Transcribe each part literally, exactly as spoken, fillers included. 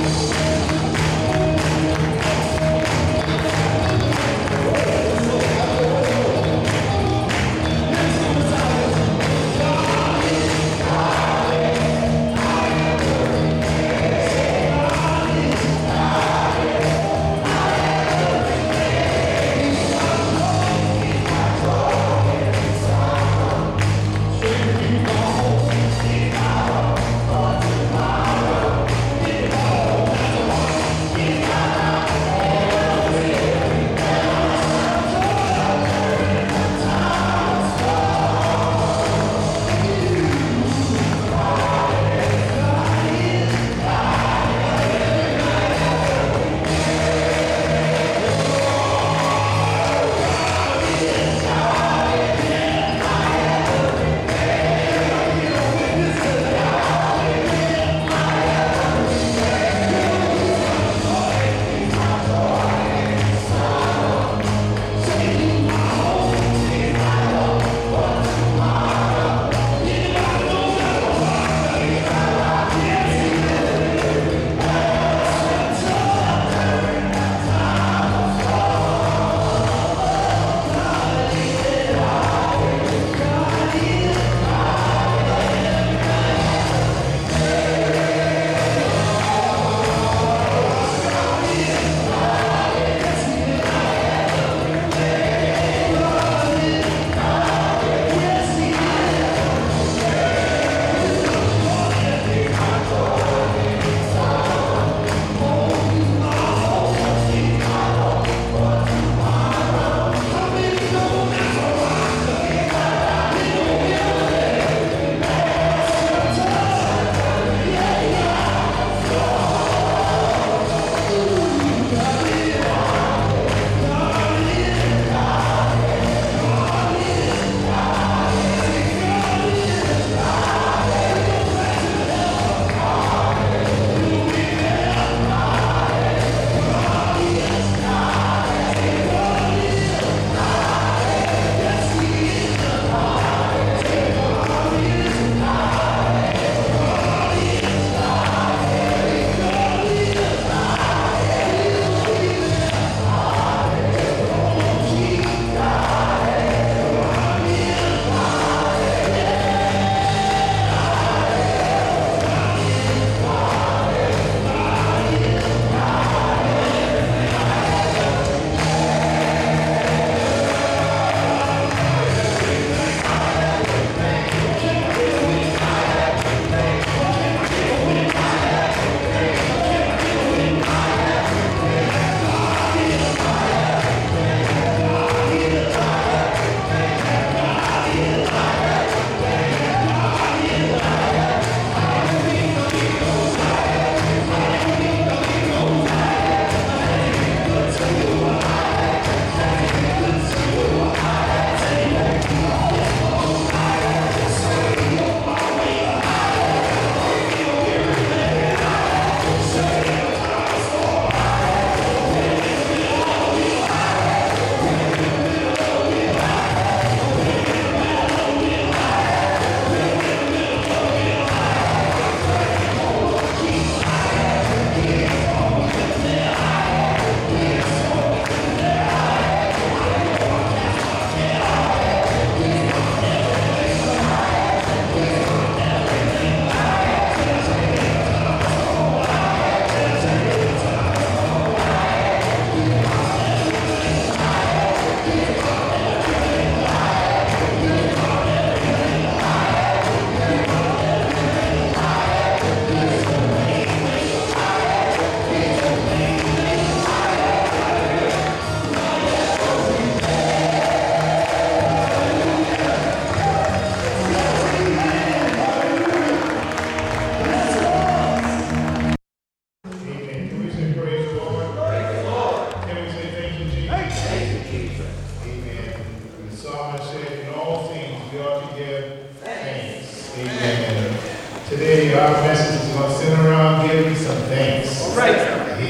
Today, our message is going to center around giving some thanks. All right.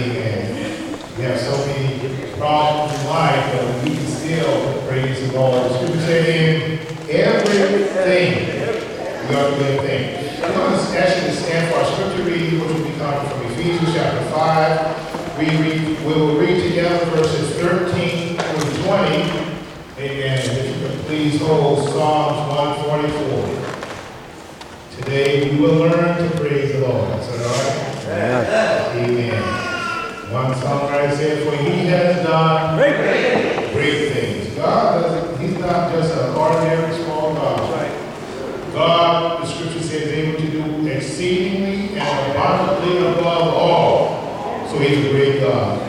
Amen. We have so many problems in life, but we can still praise the Lord. The scripture said, in everything, we ought to give thanks. I'm going to ask you to stand for our scripture reading, which will be come from Ephesians chapter five. We, read, we will read together verses thirteen through twenty. Amen. If you can please hold Psalms one forty-four. Today we will learn to praise the Lord. Is that all right? Yeah. Amen. One songwriter said, for he has done great, great things. God doesn't, he's not just an ordinary small God. Right. God, the scripture says, is able to do exceedingly and abundantly above all. So he's a great God.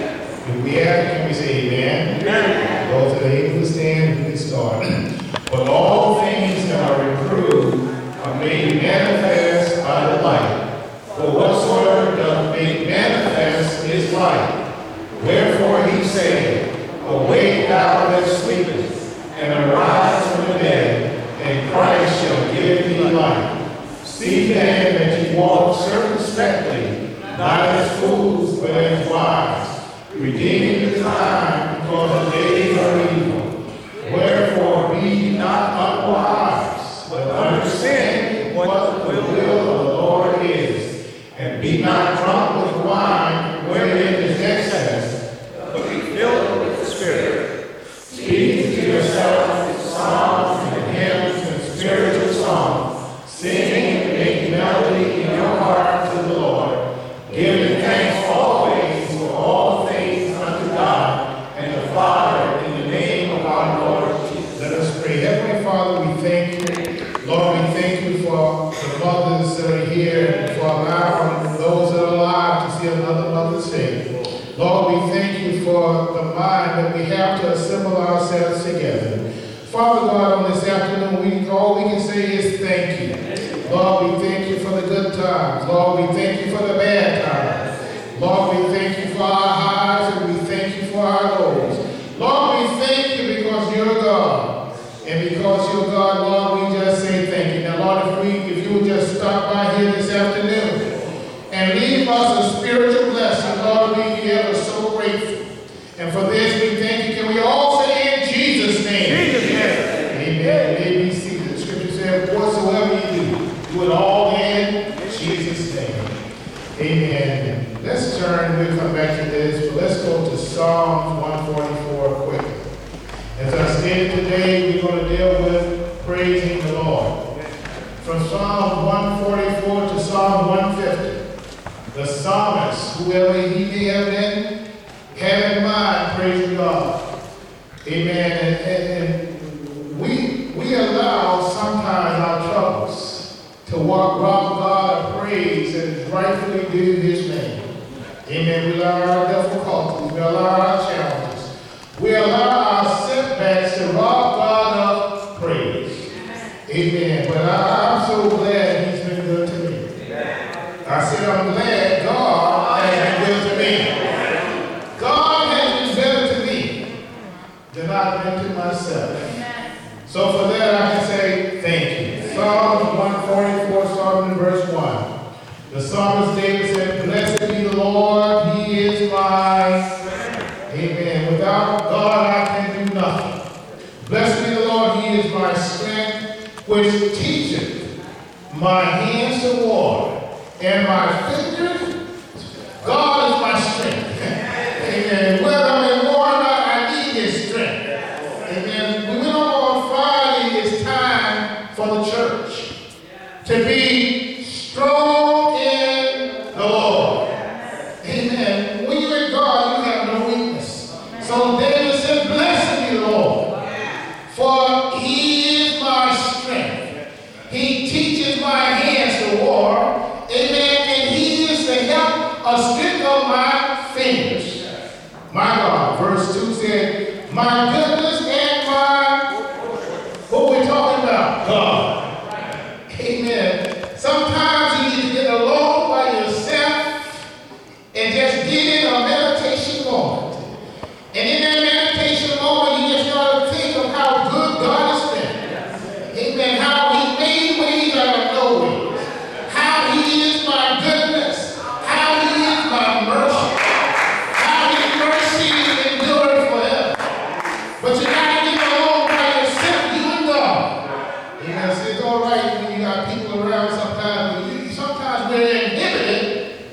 If we have it, can we say amen? Amen. Those that are able to stand, we can start. But all things that are reproved are made manifest by the light. For whatsoever doth make manifest is light. Wherefore he said, awake thou that sleepest, and arise from the dead, and Christ shall give thee light. See then that ye walk circumspectly, not as fools, but as wise, redeeming the time, because the days are evil. Wherefore be ye not unwise, but understand what the will of the Lord is. And be not drunk with wine, wherein is excess, but be filled with the Spirit. Speaking to yourself with psalms and hymns and spiritual songs, singing and making melody in your heart to the Lord, giving thanks always for all things unto God and the Father in the name of our Lord Jesus. Let us pray. Heavenly Father, we thank you. Lord, we thank you for the mothers that are here and for allowing those that are alive to see another Mother's Day. Lord, we thank you for the mind that we have to assemble ourselves together. Father God, on this afternoon, we, all we can say is thank you. Lord, we thank you for the good times. Lord, we thank you for the bad times. Lord, we thank you for our highs and we thank you for our lows. Lord, we thank you because you're God. And because you're God, Lord, we just say thank you. Now, Lord, if, we, if you would just stop by here this afternoon and leave us a spiritual blessing, Lord, we are so grateful. And for this, we thank you. Can we all say in Jesus' name? Jesus' name. Amen. May we see the scripture says, whatsoever you do, do it all in Jesus' name. Amen. Let's turn, we'll come back to this, but let's go to Psalms one forty-four quickly. As I stated today, we're going to deal with praising the Lord. From Psalm one forty-four to Psalm one fifty, the psalmist, whoever he may have been, have in mind praising God. Amen. And, and, and we, we allow sometimes our troubles to walk rob God of praise and rightfully due his name. Amen. We allow our difficulties. We allow our challenges. We allow our setbacks to rob God of praise. Amen. But I, I'm so glad he's been good to me. I said I'm glad God has been good to me. God has been better to me than I've been to myself. So for that I can say thank you. Psalms one forty-four, starting in verse one. The psalmist David said, blessed be the Lord, he is my Amen. Without God, I can do nothing. Blessed be the Lord, he is my strength, which teacheth my hands to war, and my fingers. God is my strength. Amen. Whether I'm in war or not, I need his strength. Amen. We went on Friday, it's time for the church to be strong in the Lord. Amen. When you're in God, you have no weakness. So David said, blessed be the Lord, for he is my strength. He teaches my hands to war. Amen. And he is the help, a strength of my fingers. My God. Verse two said, my goodness and my, what we're talking about? God. Amen. Sometimes you need to get alone by yourself and just get in a meditation moment. And in that meditation moment, you just got to think of how good God has been. Amen. How he made ways out of no ways. How he is my goodness. How he is my mercy. How his mercy endures forever. But you got to get alone by yourself, you and God. Amen. So it's all right when you got people around sometimes. But you, sometimes we're inhibited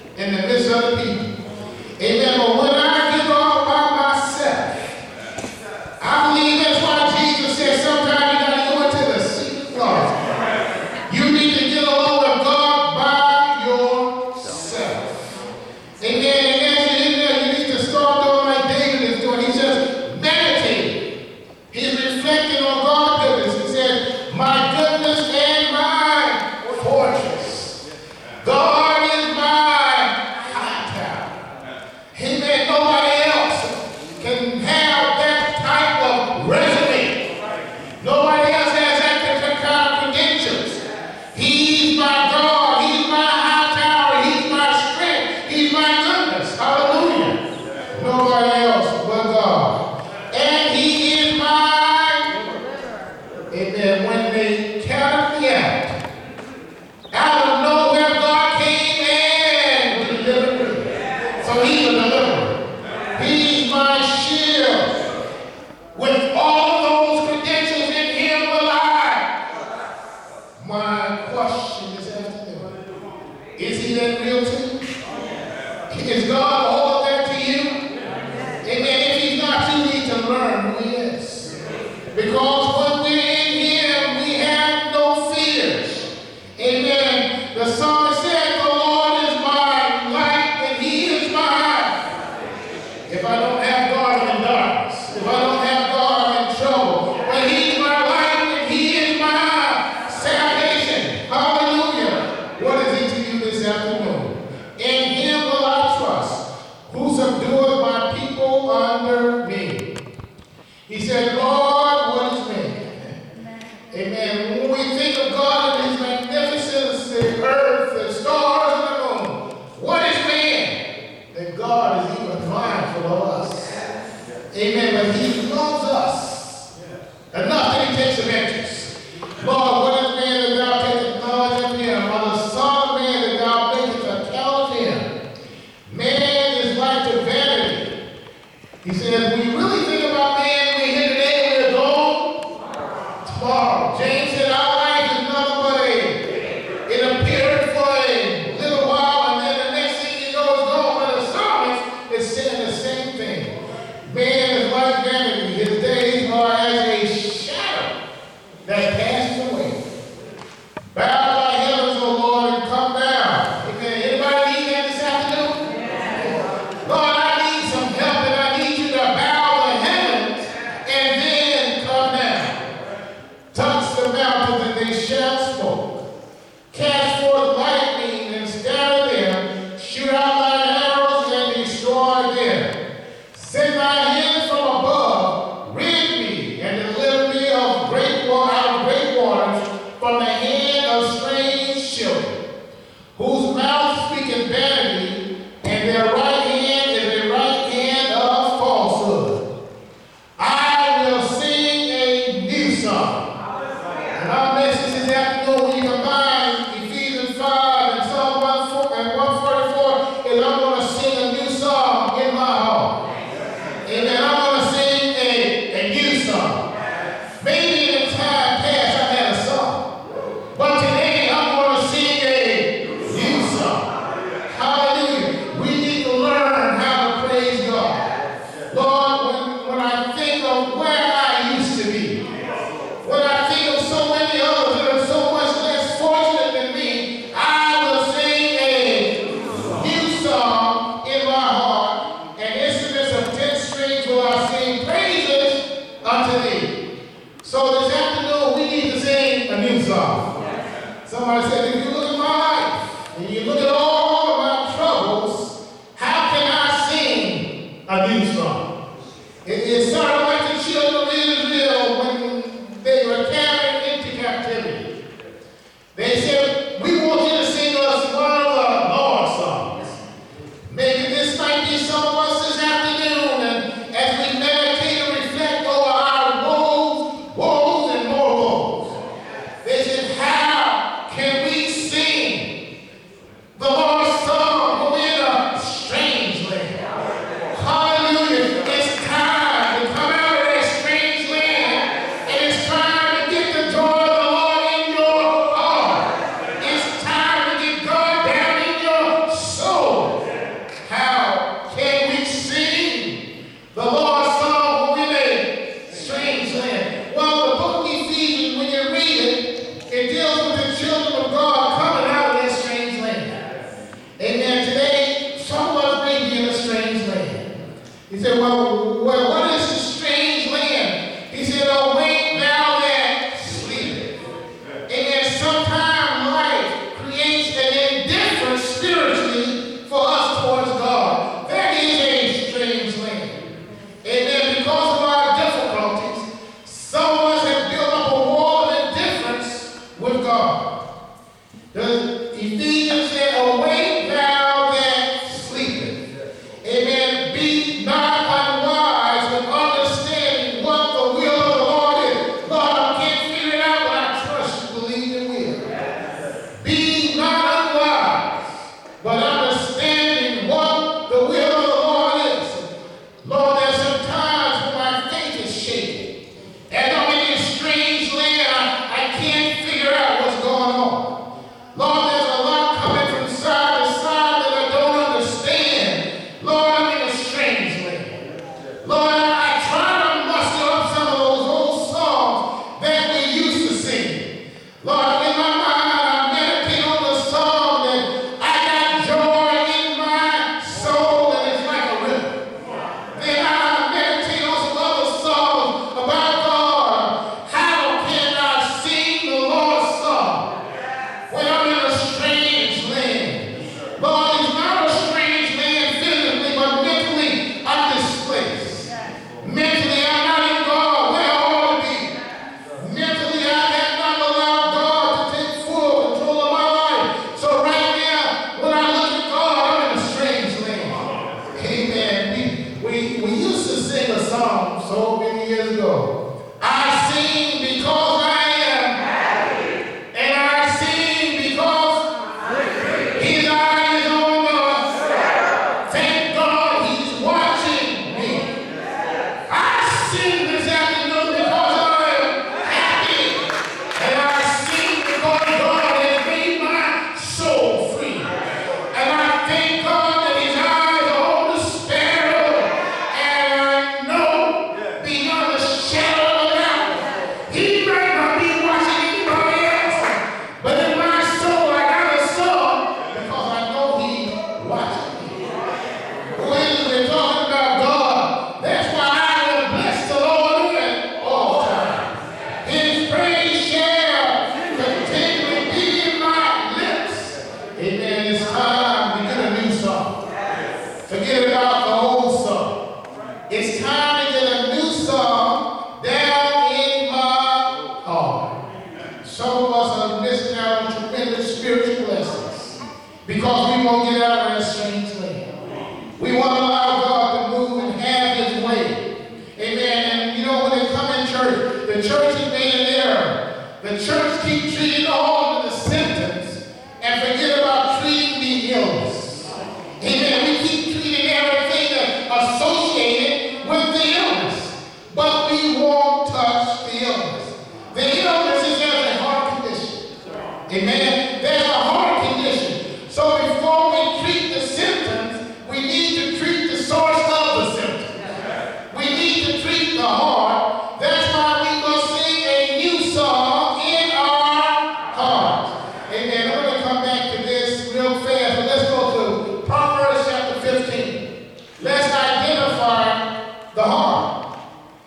Amen. But when I get all by myself, I believe that's why Jesus said sometimes you got to go into the secret closet. You need to get along with God by yourself. Amen. And as you're in there, you need to start doing like David is doing. He's just meditating. He's reflecting on God's goodness. He said, my goodness and my fortress. God is my high tower. Amen. Nobody else can have that type of resume. Nobody else has that kind of credentials. He's my God. He's my high tower. He's my strength. He's my goodness. Hallelujah. Nobody else but God. And he is my, amen, when they counted me out, out of nowhere God came and delivered me. So he's a deliverer. He's my shield. With all those credentials in him alive. My question this afternoon, is he that real to you? Is God all of that to you? Amen. If he's not, you need to learn who he is. Because when we're in him, we have no fears. Amen. The psalmist said, the Lord is my light and he is my. If I don't have God, I'm in darkness. If I don't have God, I'm in trouble. But he's my light and he is my salvation. Hallelujah. What is it to you this afternoon? In him will I trust. He said, well, well, what is the strange land? He said, awake thou that sleepeth. And sometimes life creates an indifference spiritually for us towards God. That is a strange land. Amen. Because of our difficulties, some of us have built up a wall of indifference with God. The Ephesians said, awake thou that sleepeth. Amen. Be not unwise with understanding what the will of the Lord is. Lord, I can't figure it out, but I trust you believe it will. Be not unwise, but understanding what the will of the Lord is. Lord, there's some times when my faith is shaken. And I'm in this strange land, I, I can't figure out what's going on. Lord, there's a lot coming from side to side that I don't understand. Lord, I'm in a strange land. Lord, I, I try to muster up some of those old songs that we used to sing. Lord, in my mind, I meditate on the song that I got joy in my soul and it's like a river. Then I meditate on some other songs about God. How can I sing the Lord's song when I'm in a strange land? Lord, it's not a strange land physically, but mentally I'm displaced. Mentally I'm not in God where I ought to be. Mentally I have not allowed God to take full control of my life. So right now, when I look at God, I'm in a strange land. Amen. We, we, we used to sing a song so many years ago. I sing because I am, and I sing because his eye is on us. Thank God he's watching me. I sing this afternoon because I am happy, and I sing because God has made my soul free. And I thank God that his eyes are on the sparrow, and I know beyond a shadow of a doubt, he might not be watching anybody else, but in my soul I got a song because I know he's watching me. When we're talking about God, that's why I will bless the Lord at all times. His praise shall continually be in my lips. Amen. It's time to get a new song. Forget about the old song. It's time to get a new song down in my heart. Some of us are missing out on tremendous spiritual blessings because we won't get out of that strange land. We want to allow God to move and have his way. Amen. And you know, when they come in church, the church has made an error. The church keeps treating all of the symptoms and forget about treating the illness. Amen. We keep treating everything that's associated with the illness, but we won't touch the illness. The illness is as a heart condition. Amen. There's a heart condition. So before we treat the symptoms, we need to treat the source of the symptoms. We need to treat the heart. That's why we must sing a new song in our heart. Amen. I'm going to come back to this real fast, but let's go to Proverbs chapter fifteen. Let's identify the heart.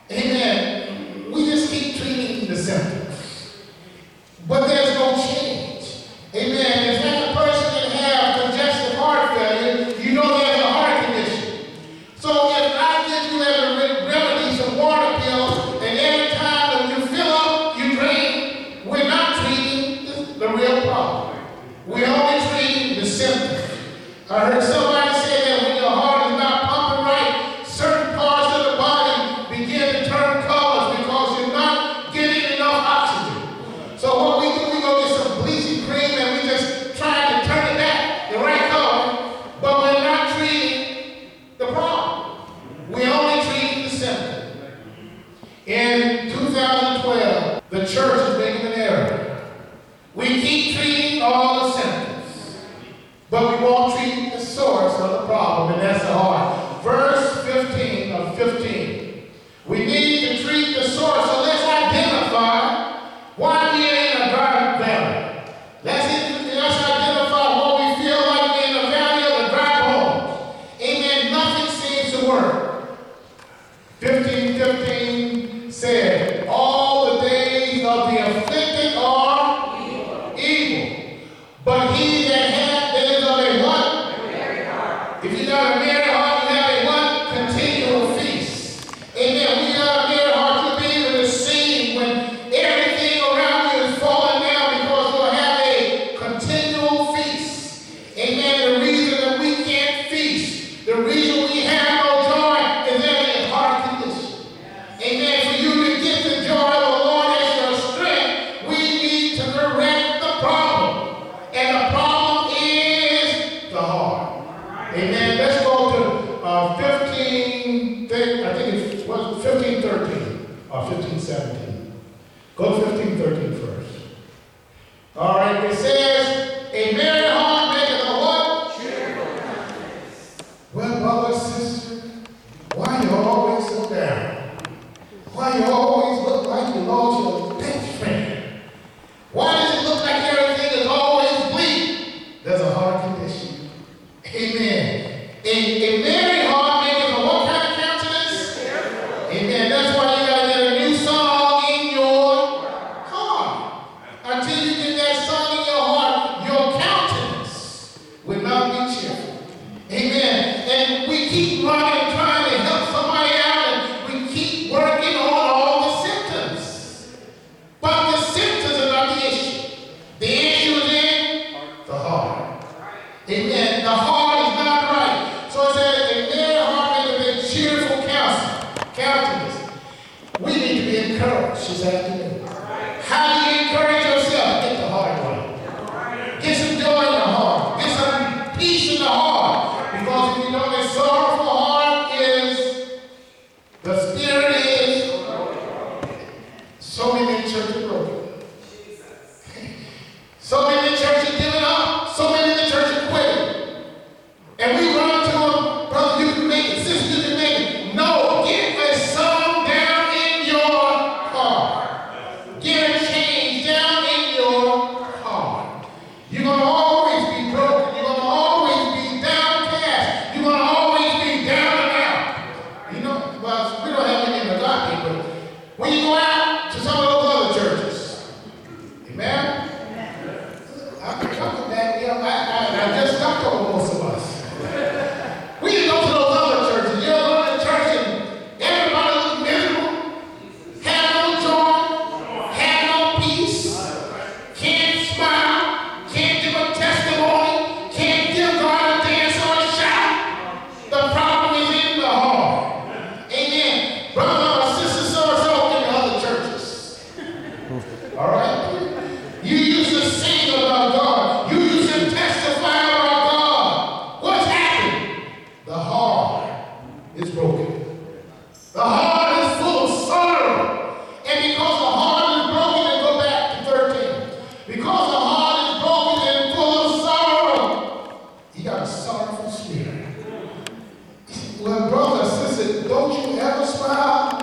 Amen. We just keep treating the symptoms, but there's no change. Amen. If that person that have congestive heart failure, you know there's a heart condition. So if I give you as a re- remedy some water pills, and every time that you fill up, you drain, we're not treating the, the real problem. We're only treating the symptom. I heard somebody say that when your heart is not pumping right, certain parts of the body begin to turn colors because you're not getting enough oxygen. So what we do, we go get some bleaching cream and we just try to turn it back the right color, but we're not treating the problem. We're only treating the symptom. In two thousand twelve, the church is making an error. We keep treating all the symptoms, but we won't treat the source of the problem, and that's the heart. Verse fifteen of fifteen. We need to treat the source, so let's identify why we're in a dry valley. Let's, let's identify what we feel like we're in the valley of the dry bones. Amen. Nothing seems to work. got a merry heart, you have a what? Continual feast. Amen. When you got a merry heart, you'll be able to sing when everything around you is falling down because you'll have a continual feast. Amen. The reason that we can't feast, the reason we have no joy is that it's heart condition. Amen. For you to get the joy of the Lord as your strength, we need to correct the problem. And the problem is the heart. Amen. Let's go to uh, fifteen, I think it was fifteen thirteen or fifteen seventeen. Go fifteen thirteen first. All right, it says, a merry heart maketh a what? Cheerful. Well, brother, sister, why you always so down? Why you always look like you lost your best friend? Why does it look like everything is always bleak? There's a heart condition. Amen. A, a merry heart maketh a what kind of countenance? Amen. That's why you got to get a new song in your heart. Until you get that song in your heart, your countenance will not be cheerful. Amen. And we keep running, trying to help somebody out, and we keep working on all the symptoms. But the symptoms are not the issue. The issue is in the heart. Amen. The heart is not right. So it says, a merry heart maketh a cheerful countenance. We need to be encouraged this afternoon. How do you encourage yourself? Get the heart right. Get some joy in the heart. Get some peace in the heart. Because if you know the sorrowful heart is, the spirit is, so many churches broken. So many churches giving up. So many in the churches quitting. And we run to them, brother, you can make it, sister, you can make it. No, get a song down in your heart. Get a change down in your heart. You're going to always be broken. You're going to always be downcast. You're going to always be down and out. You know, well, we don't have any in the God people. When you go out to some of those other churches, amen? I'm coming back here. I, I, I just stuck over most of us. We can go to those other churches. You're going to church and everybody looks miserable, have no joy, have no peace, can't smile, can't give a testimony, can't give God a dance or a shout. The problem is in the heart. Amen. Brother or sister so-and-so in the other churches. All right? You used to sing about God. You used to testify about God. What's happened? The heart is broken. The heart is full of sorrow. And because the heart is broken, and go back to thirteen. Because the heart is broken and full of sorrow, you got a sorrowful spirit. Well, brother, sister, don't you ever smile?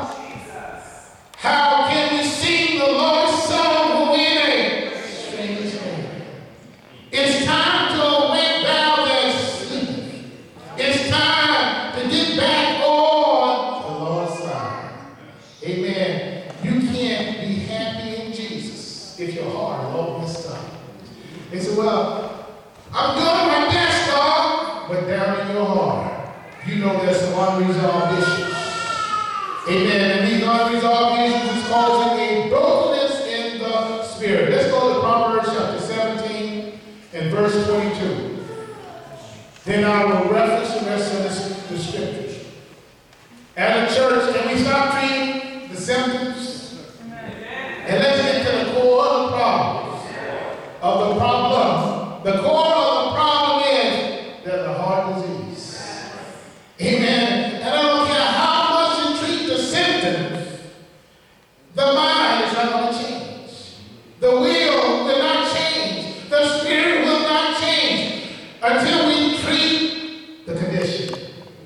How can we sing the Lord's song when we're in a strange land? It's time to awake thou that sleep. It's time to get back on the Lord's side. Amen. You can't be happy in Jesus if your heart is all messed up. They say, well, I'm doing my best, God, but down in your heart, you know there's some unresolved issues. Amen. And these unresolved issues is causing a brokenness in the spirit. Let's go to Proverbs chapter seventeen and verse twenty-two. Then I will reference the rest of the, the scriptures. At a church, can we stop treating the symptoms? And let's get to the core of the problem. Of the problem. The core of the problem is there's a heart disease. Amen. And I don't care how much you treat the symptoms, the mind is not going to change. The will will not change. The spirit will not change until we treat the condition.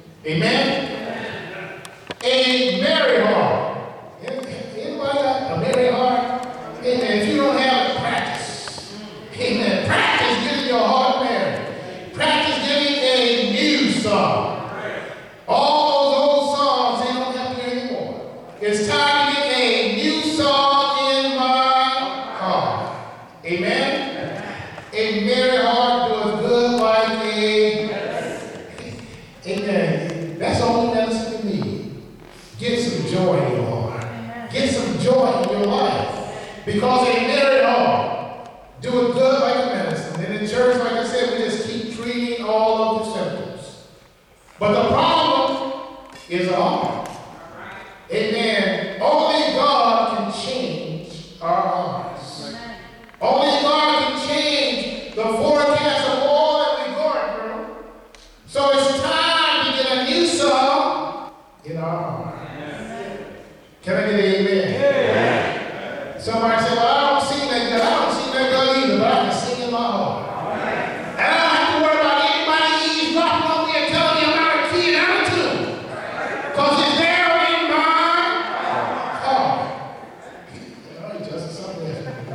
Amen? A merry heart. Anybody got a merry heart? Amen. If you don't have it, practice. Amen. Practice getting your heart merry. Practice getting a new song. All those old songs, they don't help you anymore. It's time to get a new song in my heart. Amen? A merry heart doeth good like a, Amen. That's the only medicine you need. Get some joy in your heart. Get some joy in your life. Because they married hard. Do it good like a medicine. And in church, like I said, we just keep treating all of the symptoms. But the problem is the heart. Amen. Only God can change our hearts. Only God can change the forecast of all that we're going through. So it's time to get a new song in our heart. Can I get an amen? Yeah. Somebody said, well, I don't sing that good. I don't sing that good either, but I can sing in my heart. And I don't have to worry about anybody eavesdropping on me and telling me I'm out of key and out of tune. Because it's there in my heart. Oh, you just something.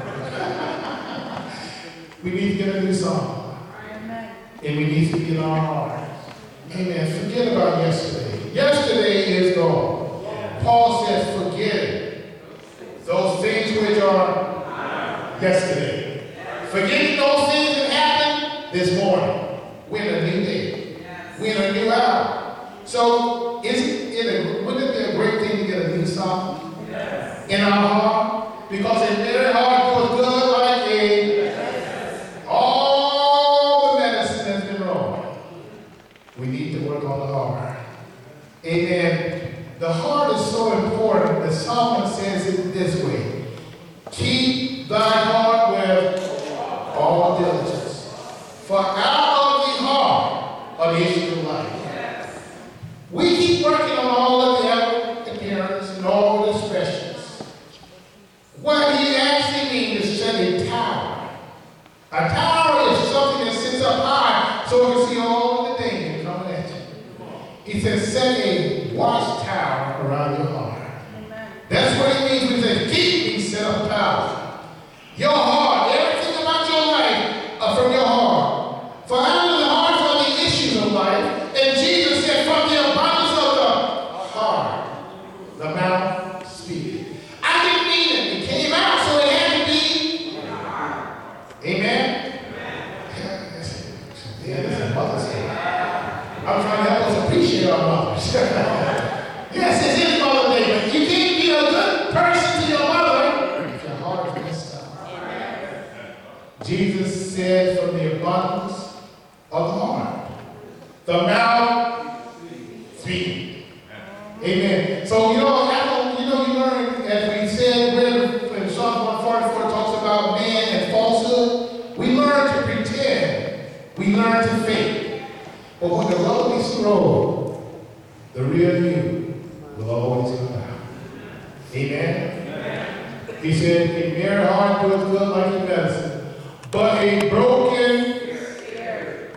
We need to get a new song. And we need to be in our heart. Amen. Forget about yesterday. Yesterday is gone. Paul says, forget those things which are yesterday. Forgetting those things that happened this morning. We're in a new day. We're in a new hour. So, isn't it a, wouldn't it be a great thing to get a new song in our heart? Because in their heart goes good like a, all the medicine has been wrong. We need to work on the heart. Amen. The heart is so important that Solomon says it this way. Keep thy heart with all diligence. For out of the heart are the issues of life. We keep working on all of the outward appearance and all the expressions. What he actually means is set a tower. A tower is something that sits up high so it can see all of the danger coming at you. He says set a watchtower around your heart. Amen. That's what it means when he says keep me set up tower. Your heart, everything about your life are from your heart. For out of the heart are the issues of life. And Jesus said from the abundance of the heart, the mouth speaks. I didn't mean it. It came out so it had to be. Amen? Yeah, this is Mother's Day. I'm trying to help us appreciate our mothers. Yes, it is Mother's Day, but you can't be a good person to your mother if your heart is messed up. Jesus said from the abundance of the heart, the mouth speaks. Amen. So, you know, after, you know, you learn, as we said, when Psalm one forty-four talks about man and falsehood, we learn to pretend. We learn to fake. But when the road is rolled, the real you will always come out. Amen? Amen. He said, a merry heart doeth good like a medicine, but a broken spirit.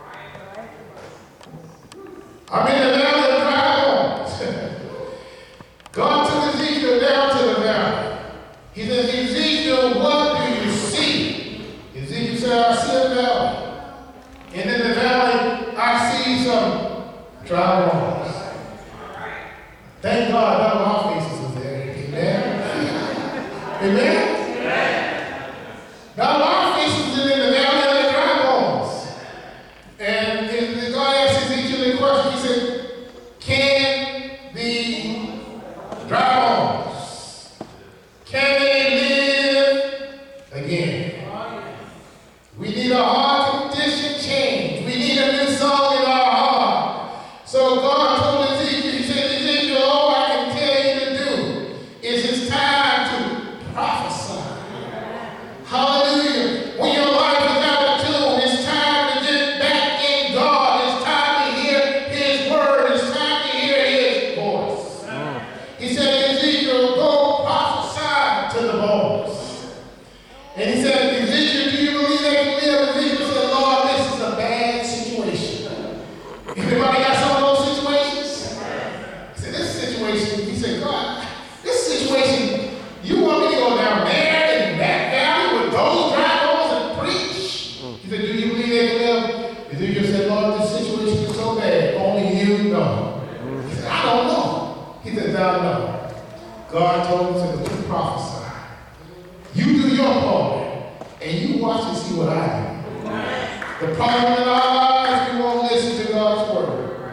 I'm in the valley of dry bones. God took Ezekiel down to the valley. He said, Ezekiel, what do you see? Ezekiel said, I see a valley. And in the valley, I see some dry bones. Thank God none of our faces was there. Amen? Amen? Amen. None of our faces was in the valley of the dry bones. And, and God asked Ezekiel the question, he said, can the dry bones, can they live again? We need a heart condition change. We need a new song in our heart. So God told Ezekiel, he said, Ezekiel, all I can tell you to do is it's time to prophesy. Hallelujah. When your life is out of tune, it's time to get back in God. It's time to hear his word. It's time to hear his voice. He said, Ezekiel, go prophesy to the bones. And he said, Ezekiel, do you believe they can live? Ezekiel said, Lord, this is a bad situation. Anybody got some of those situations? He said, this situation, he said, God, this situation, you want me to go down there in that valley with those dry bones and preach? He said, do you believe they can live? Ezekiel said, Lord, this situation is so bad, only you know. He said, I don't know. He said, I know. God told him to prophesy. You do your part, and you watch and see what I do. The problem in our lives, we won't listen to God's word.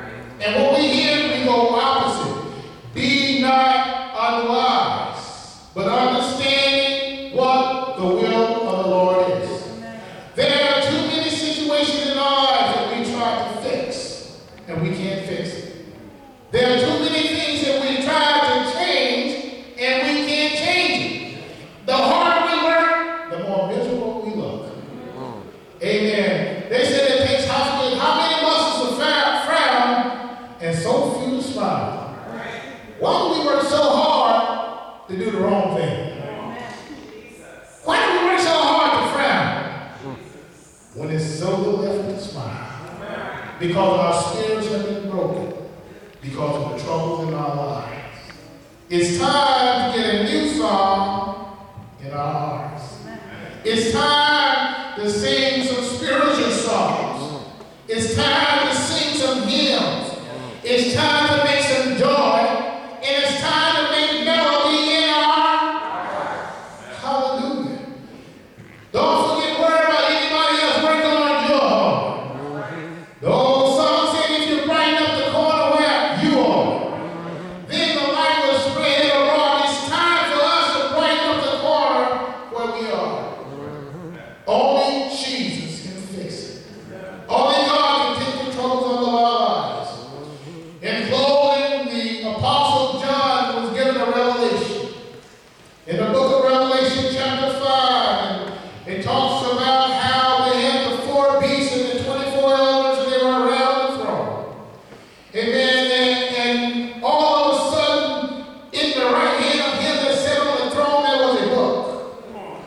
And when we hear, we go opposite. Be not unwise, but understanding what the will of the Lord is. There are too many situations in our lives that we try to fix, and we can't fix it. There are too many things that we try to change, and we can't change it. The harder we work, the more miserable we look. Amen. They said it takes how many, how many muscles to frown and so few to smile. Why do we work so hard to do the wrong thing? Why do we work so hard to frown when it's so little effort to smile? Because our spirits have been broken because of the troubles in our lives. It's time to get a new song in our hearts. It's time to sing some spiritual songs. It's time to sing some hymns. It's time to make some joy. And it's time to make melody in our heart. Hallelujah. Don't forget worry about anybody else working on your heart. The old song said if you brighten up the corner where you are, then the light will spread abroad. It's time for us to brighten up the corner where we are. Only Jesus can fix it. Only God can take the troubles of our lives. In closing, the Apostle John was given a revelation. In the book of Revelation, chapter five, it talks about how they had the four beasts and the twenty-four elders, and they were around the throne. Amen. And, and all of a sudden, in the right hand of him that sat on the throne, there was a book.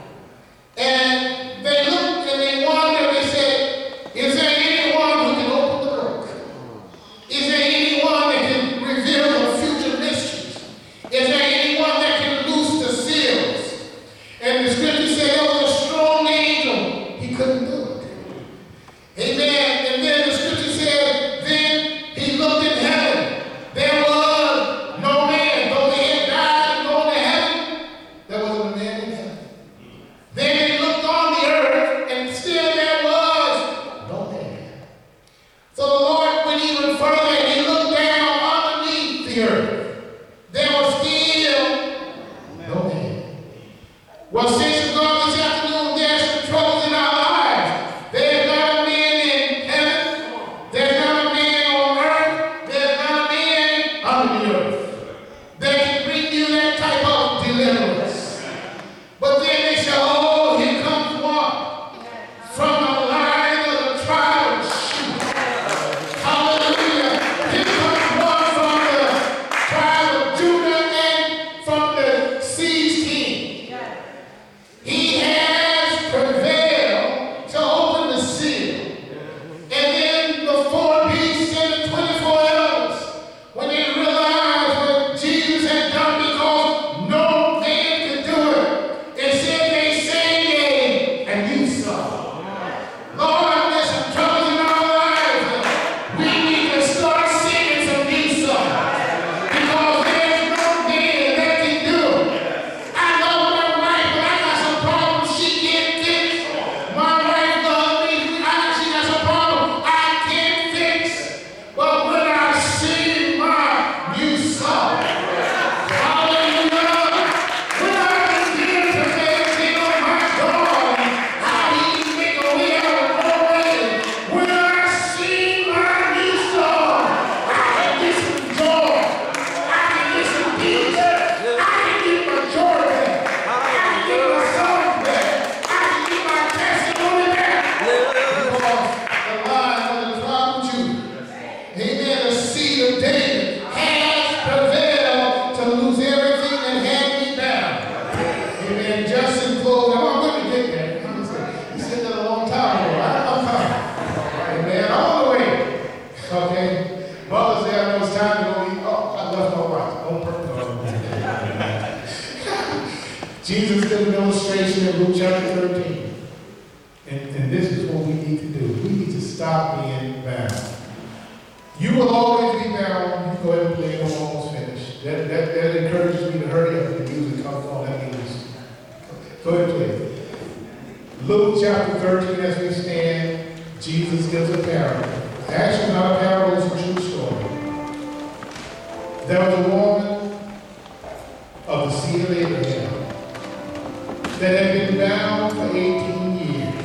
And they looked and they wondered, they said, is there anyone who can open the book? Is there anyone that can reveal the future mysteries? Is there anyone that can loose the seals? And the scripture said there was a strong angel. He couldn't do it. Amen. And then the scripture said, then he looked in heaven. There was no man. Though they had died and gone to heaven, there wasn't a man in heaven. Then they looked on the earth, and still there was no man. So the Lord went even further, and he looked down underneath the earth. There was still no man. Well, since God this afternoon, there's some troubles in our lives. There's not a man in heaven. There's not a man on earth. There's not a man under the earth that can bring you that type of deliverance. But then they say, oh, here comes one from the line of the tribe of Judah. Hallelujah. Here comes one from the tribe of Judah and from the seas king. He has prevailed to open the seal. And then the four beasts and the twenty-four elders, when they realized what Jesus had done, because no man could do it, it said they sang a, a new song. Lord, there's some troubles in our lives. We need to start singing some new songs, because there's no man that can do it. I know my wife, but I got some problems she can't fix. My wife loves me. I, she got some problem I can't fix. But when I sing my new song, hallelujah, when I begin to meditate on my God, how he make a way out of no way. When I sing my new song, I can get some joy. I can get some peace. I can get my joy back. I can get my song back. I can get my testimony back. Because the line of the tribe of Judah, amen, the seed of David has prevailed to lose everything that had me down. Amen. Just in closing, I'm going to get there. I'm just saying, you said that a long time ago. I- I'm coming. Amen. I'm on the way. Okay. Mother's Day, I know it's time to go eat. Oh, I left my wife. On purpose. Jesus did an illustration in Luke chapter thirteen. And, and this is what we need to do. We need to stop being bound. You will always be bound. You go ahead and play. I'm almost finished. That, that, that encourages me to hurry up. The music comes on. That means. Go ahead and play. Luke chapter thirteen, as we stand, Jesus gives a parable. Actually, not a parable, it's a true story. There was a woman of the seed of Abraham that had been bound for eighteen years.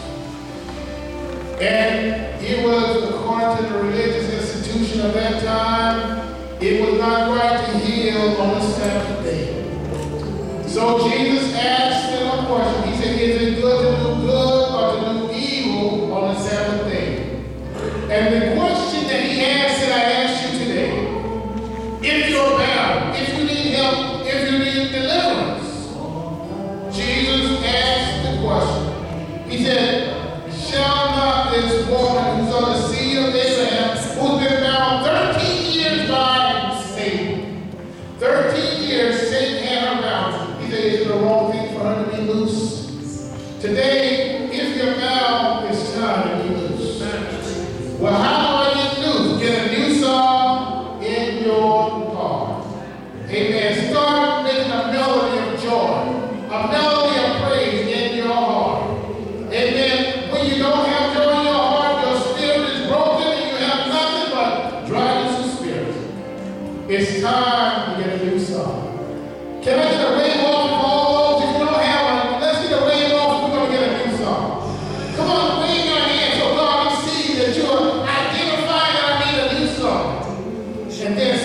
And it was, according to the religious institution of that time, it was not right to heal on the Sabbath day. So Jesus asked them a question. He said, is it good to do good or to do evil on the Sabbath day? And the question that he asked, that I ask you today, if you're bound, if you need help, if you need deliverance, Jesus asked the question. He said, shall not this woman who's on the seed of Abraham, who's been bound thirteen years by Satan, thirteen years Satan had her bound. He said, is it the wrong thing for her to be loose? Today, if you're bound, it's time to be loose. Well, how do I get loose? Get a new song in your heart. Amen. Start making a melody of joy, a melody of praise in your heart. Amen. When you don't have joy in your heart, your spirit is broken and you have nothing but dryness of spirit. It's time to get a new song. Can I get a wave off of all those? If you don't have one, let's get a wave off if we're going to get a new song. Come on, wave your hand so God can see that you're identifying that I need a new song. And then